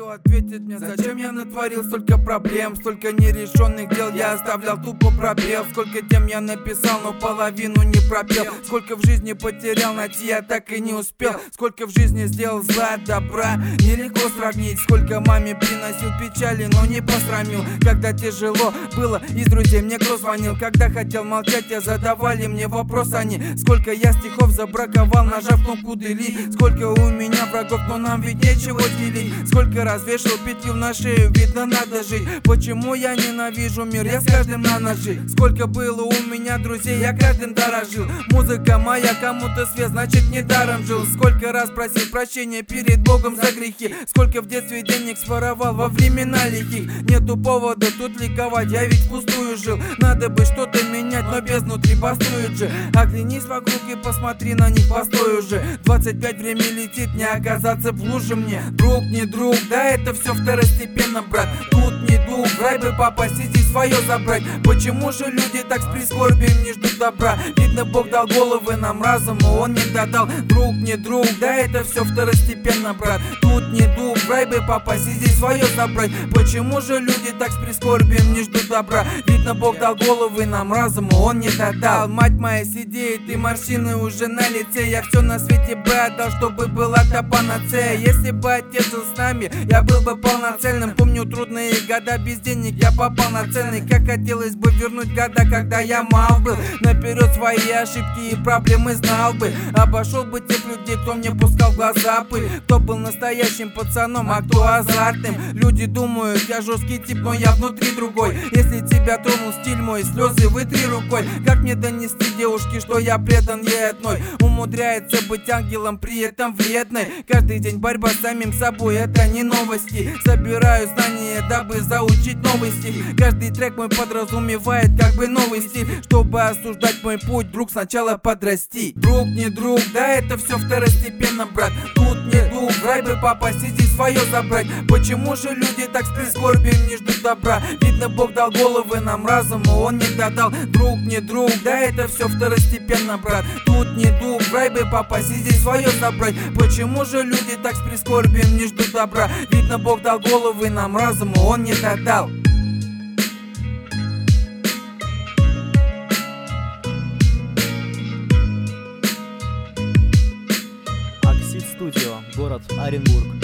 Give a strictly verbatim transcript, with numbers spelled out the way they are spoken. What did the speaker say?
кто ответит мне, зачем я натворил столько проблем, столько нерешенных дел я оставлял тупо пробел. Сколько тем я написал, но половину не пропел. Сколько в жизни потерял, найти я так и не успел. Сколько в жизни сделал зла, добра нелегко сравнить. Сколько маме приносил печали, но не посрамил. Когда тяжело было, из друзей мне кто звонил. Когда хотел молчать, я задавали мне вопрос они. Сколько я стихов забраковал, нажав кнопку delete. Сколько у меня врагов, но нам ведь нечего делить. Сколько раз вешал петлю на шею, видно надо жить. Почему я ненавижу мир, я с каждым на ножи. Сколько было у меня друзей, я каждым дорожил. Музыка моя кому-то свет, значит недаром жил. Сколько раз просил прощения перед Богом за грехи. Сколько в детстве денег своровал во времена лихих. Нету повода тут ликовать, я ведь впустую жил. Надо бы что-то менять, но без внутри бастует же. Оглянись вокруг и посмотри на них, постой уже. двадцать пять, время летит, не оказаться в луже мне. Друг, не друг, да это все второстепенно, брат. Тут не дух, рай бы папа сиди свое забрать. Почему же люди так с прискорбием не ждут добра? Видно, Бог дал головы нам, разуму он не додал. Друг, не друг, да это все второстепенно, брат. Тут не дух, рай бы папа сиди свое забрать. Почему же люди так с прискорбием не ждут добра? Видно, Бог дал головы нам, разуму он не додал. Мать моя сидеет и морщины уже на лице. Я все на свете бы отдал, чтобы была та панацея. Если бы отец жил с нами, я был бы полноценным. Помню трудные года без денег, я попал на цены. Как хотелось бы вернуть года, когда я мал был. Наперед свои ошибки и проблемы знал бы. Обошел бы тех людей, кто мне пускал в глаза пыль. Кто был настоящим пацаном, а кто азартным. Люди думают, я жесткий тип, но я внутри другой. Если тебя тронул стиль мой, слезы вытри рукой. Как мне донести девушке, что я предан ей одной? Умудряется быть ангелом, при этом вредной. Каждый день борьба с самим собой, это не новости. Собираю знания, дабы заучить новый стиль. Каждый трек мой подразумевает как бы новый стиль. Чтобы осуждать мой путь, друг, сначала подрасти. Друг, не друг, да это все второстепенно, брат. Тут не дух, рай бы папа сиди свое забрать. Почему же люди так с прискорбием не ждут добра? Видно, Бог дал головы нам, разуму он не додал. Друг, не друг, да это все второстепенно, брат. Тут не дух, рай бы папа сиди свое забрать. Почему же люди так с прискорбием не ждут добра? Видно, Бог дал головы нам, разуму он не додал. Оксид Студио, город Оренбург.